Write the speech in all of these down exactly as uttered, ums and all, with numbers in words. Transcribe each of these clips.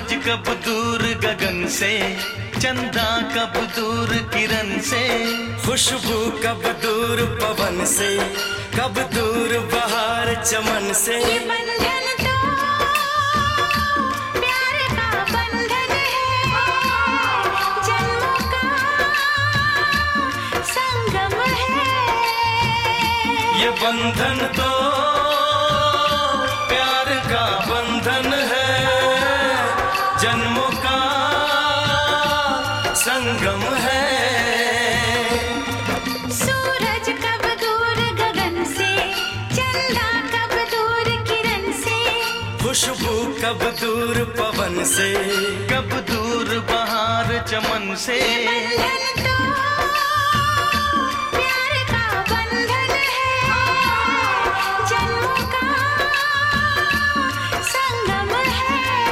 सूरज कब दूर गगन से, चंदा कब दूर किरण से, खुशबू कब दूर पवन से, कब दूर बहार चमन से। ये बंधन तो प्यार का बंधन है, जन्मों का संगम है। ये बंधन तो प्यार का बंधन है, जन्मों का संगम है। सूरज कब दूर गगन से, चंदा कब दूर किरण से, खुशबू कब दूर पवन से, कब दूर बहार चमन से। बंधन तो प्यार का बंधन है, जन्मों का संगम है।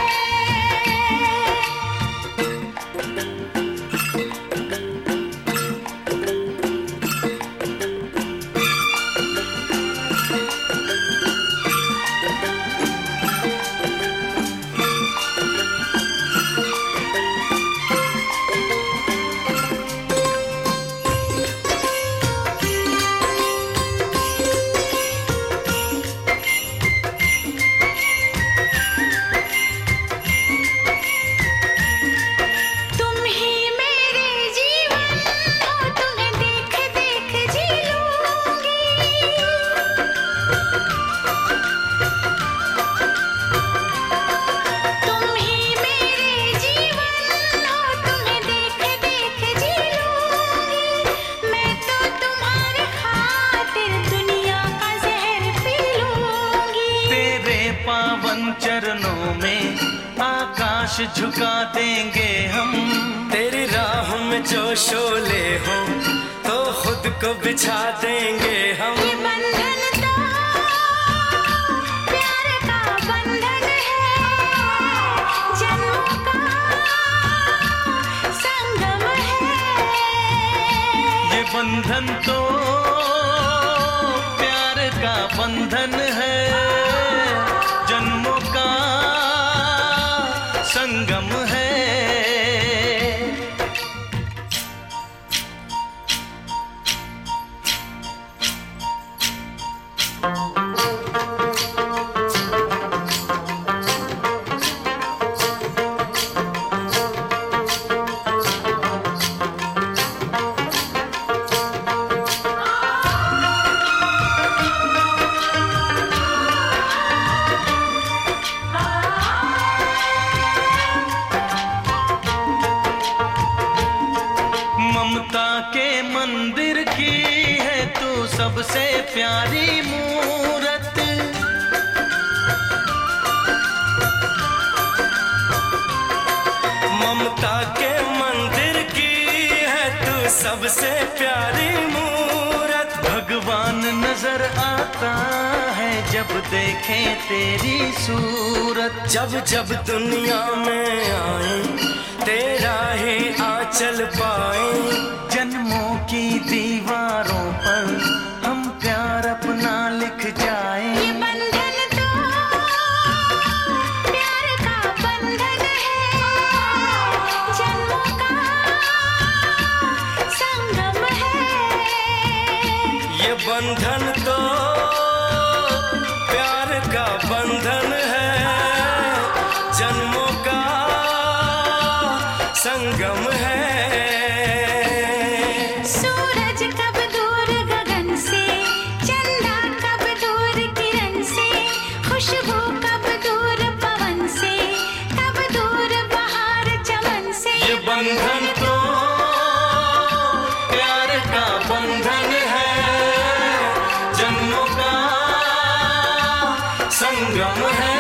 तुम ही मेरे जीवन हो, तुम्हें देख देख जी लूंगी। तुम ही मेरे जीवन हो, तुम्हें देख देख जी लूंगी। मैं तो तुम्हारे खातिर दुनिया का जहर पी लूंगी। तेरे पावन चरणों में आकाश झुका देंगे हम। तेरी राह में जो शोले हो तो खुद को बिछा देंगे हम। ये बंधन तो प्यार का बंधन है, जन्मों का संगम है। ये बंधन तो प्यार का बंधन है, जन्मों का संगम है। ममता के मंदिर की है तू सबसे प्यारी मूरत। ममता के मंदिर की है तू सबसे प्यारी मूरत। भगवान नजर आता है जब देखे तेरी सूरत। जब जब दुनिया में आए तेरा ही आंचल पाए। जन्मों की दीवारों पर हम प्यार अपना लिख जाएं। ये बंधन तो प्यार का बंधन है, जन्मों का संगम है। ये बंधन तो प्यार का बंधन है, जन्मों का संगम है। सूरज कब दूर गगन से, चंदा कब दूर किरण से, खुशबू कब दूर पवन से, कब दूर बहार चमन से। ये बंधन तो प्यार का बंधन है, जन्मों का संगम है।